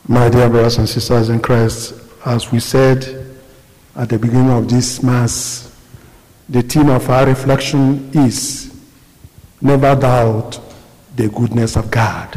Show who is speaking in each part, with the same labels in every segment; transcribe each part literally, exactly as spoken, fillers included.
Speaker 1: My dear brothers and sisters in Christ, as we said at the beginning of this Mass, the theme of our reflection is never doubt the goodness of God.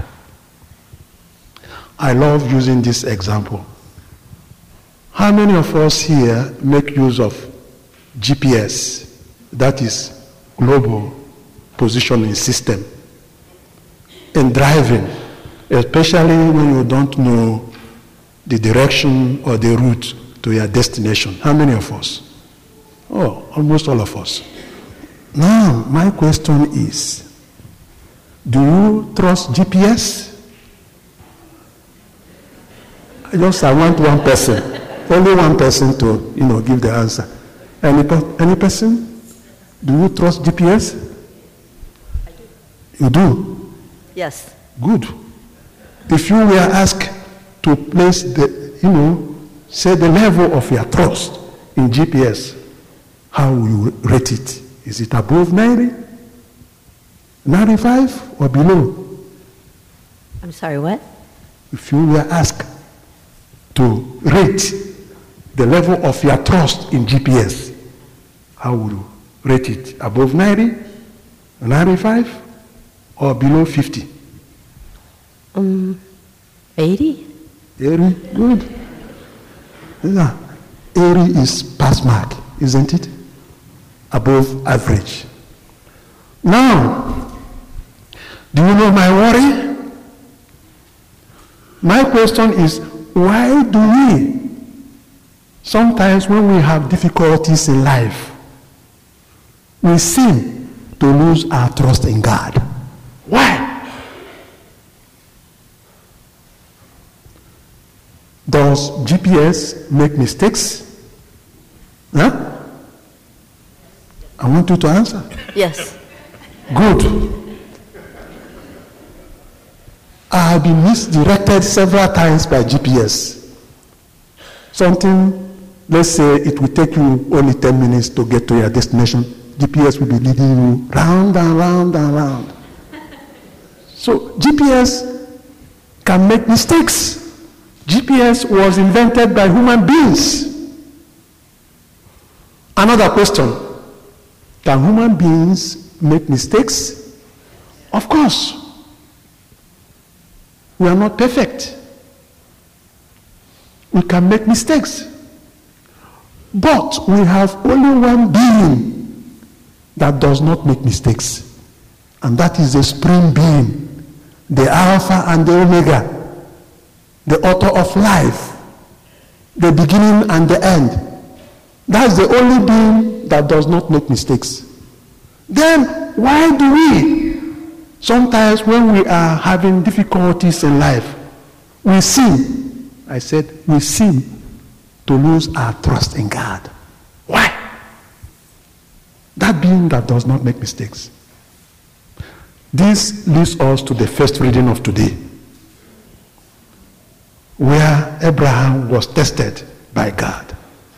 Speaker 1: I love using this example. How many of us here make use of G P S, that is Global Positioning System, in driving, especially when you don't know the direction or the route to your destination? How many of us? Oh, almost all of us. Now, my question is, do you trust G P S? I just I want one person, only one person to, you know, give the answer. Any, any person? Do you trust G P S?
Speaker 2: I do.
Speaker 1: You do?
Speaker 2: Yes.
Speaker 1: Good. If you were asked to place the, you know, say the level of your trust in G P S, how will you rate it? Is it above ninety? ninety-five or below?
Speaker 2: I'm sorry, what?
Speaker 1: If you were asked to rate the level of your trust in G P S, how would you rate it? Above ninety, ninety-five, or below fifty?
Speaker 2: Um, eighty?
Speaker 1: eighty, good. Yeah. eighty is pass mark, isn't it? Above average. Now, do you know my worry? My question is, why do we, sometimes when we have difficulties in life, we seem to lose our trust in God? Why? Does G P S make mistakes? Huh? I want you to answer.
Speaker 2: Yes.
Speaker 1: Good. I have been misdirected several times by G P S. Something, let's say it will take you only ten minutes to get to your destination. G P S will be leading you round and round and round. So G P S can make mistakes. G P S was invented by human beings. Another question. Can human beings make mistakes? Of course. We are not perfect. We can make mistakes. But we have only one being that does not make mistakes. And that is the supreme being, the Alpha and the Omega, the author of life, the beginning and the end. That's the only being that does not make mistakes. Then why do we, sometimes when we are having difficulties in life, we seem, I said, we seem to lose our trust in God? Why? That being that does not make mistakes. This leads us to the first reading of today, where Abraham was tested by God.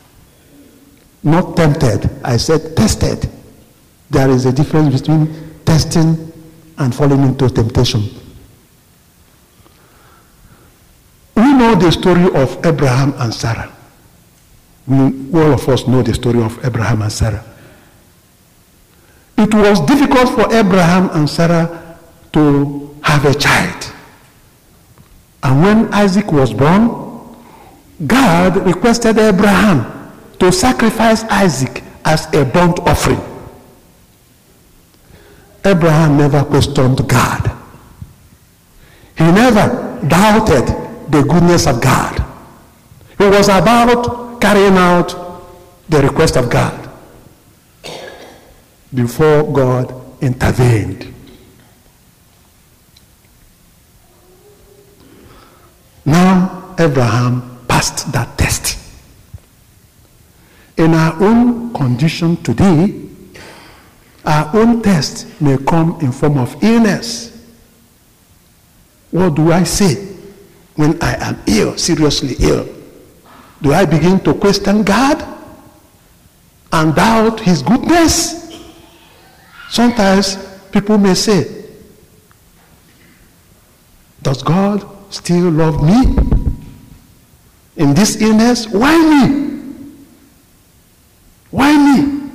Speaker 1: Not tempted, I said tested. There is a difference between testing and falling into temptation. We know the story of Abraham and Sarah. We, all of us know the story of Abraham and Sarah. It was difficult for Abraham and Sarah to have a child. And when Isaac was born, God requested Abraham to sacrifice Isaac as a burnt offering. Abraham never questioned God. He never doubted the goodness of God. He was about carrying out the request of God before God intervened. Now Abraham passed that test. In our own condition today, our own test may come in form of illness. What do I say when I am ill, seriously ill? Do I begin to question God and doubt his goodness? Sometimes people may say, does God still love me? in this illness. Why me? Why me?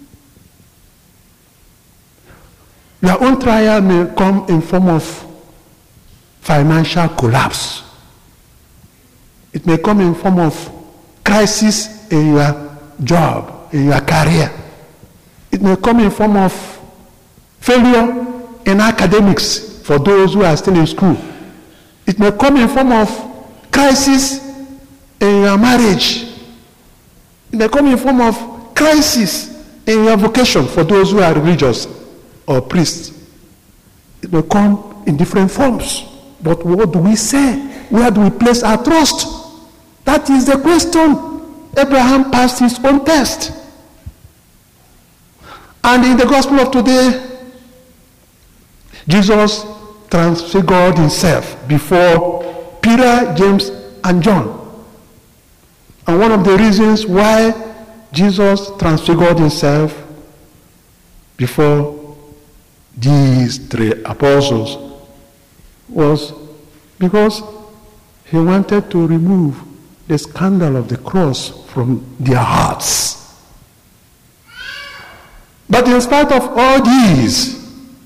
Speaker 1: Your own trial may come in form of financial collapse. It may come in form of crisis in your job, in your career. It may come in form of failure in academics for those who are still in school. It may come in form of crisis in your marriage. It may come in form of crisis in your vocation for those who are religious or priests. It may come in different forms. But what do we say? Where do we place our trust? That is the question. Abraham passed his own test. And in the gospel of today, Jesus transfigured himself before Peter, James, and John. And one of the reasons why Jesus transfigured himself before these three apostles was because he wanted to remove the scandal of the cross from their hearts. But in spite of all these,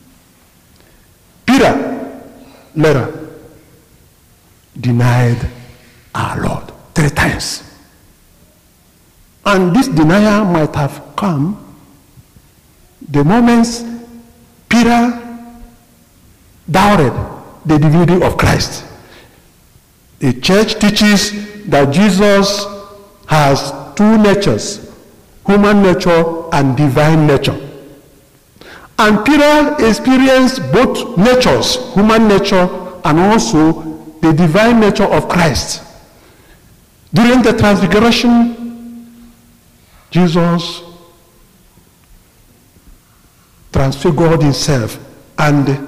Speaker 1: Peter later denied our Lord three times. And this denial might have come the moment Peter doubted the divinity of Christ. The church teaches that Jesus has two natures, human nature and divine nature. And Peter experienced both natures, human nature and also the divine nature of Christ. During the transfiguration, Jesus transfigured himself and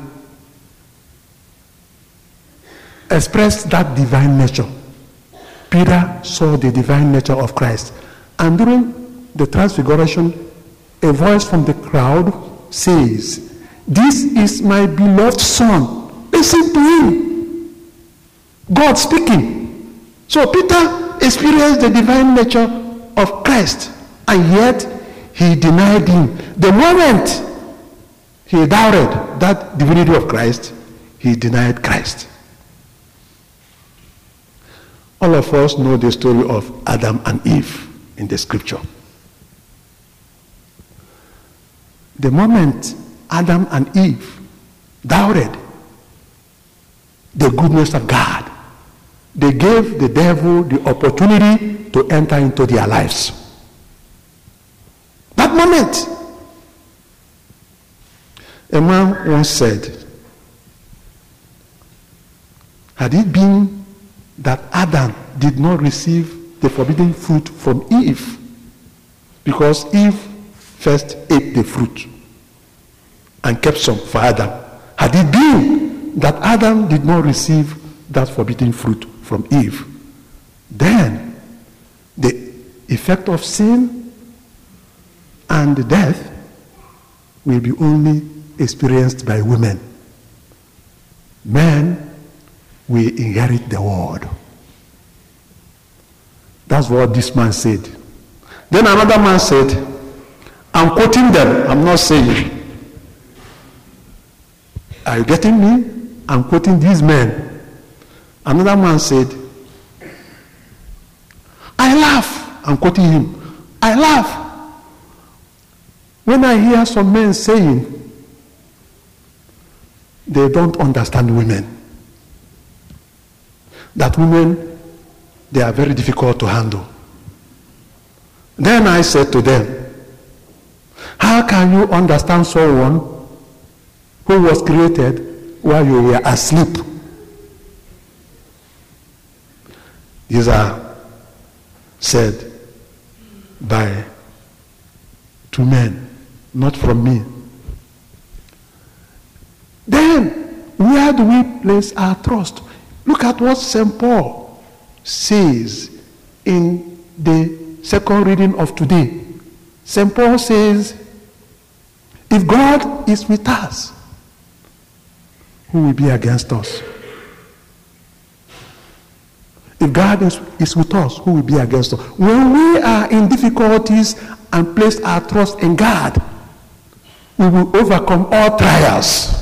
Speaker 1: expressed that divine nature. Peter saw the divine nature of Christ. And during the transfiguration, a voice from the crowd says, "This is my beloved son. Listen to him." God speaking. So Peter experienced the divine nature of Christ, and yet he denied him. The moment he doubted that divinity of Christ, he denied Christ. All of us know the story of Adam and Eve in the scripture. The moment Adam and Eve doubted the goodness of God, they gave the devil the opportunity to enter into their lives. That moment, a man once said, had it been that Adam did not receive the forbidden fruit from Eve, because Eve first ate the fruit and kept some for Adam. Had it been that Adam did not receive that forbidden fruit from Eve, then the effect of sin and death will be only experienced by women. Men will inherit the world. That's what this man said. Then another man said, I'm quoting them, I'm not saying. Are you getting me? I'm quoting these men. Another man said, I laugh. I'm quoting him. I laugh when I hear some men saying they don't understand women. That women, they are very difficult to handle. Then I said to them, how can you understand someone who was created while you were asleep? These are said by two men, not from me. Then, where do we place our trust? Look at what Saint Paul says in the second reading of today. Saint Paul says, if God is with us, who will be against us? If God is, is with us, who will be against us? When we are in difficulties and place our trust in God, we will overcome all trials.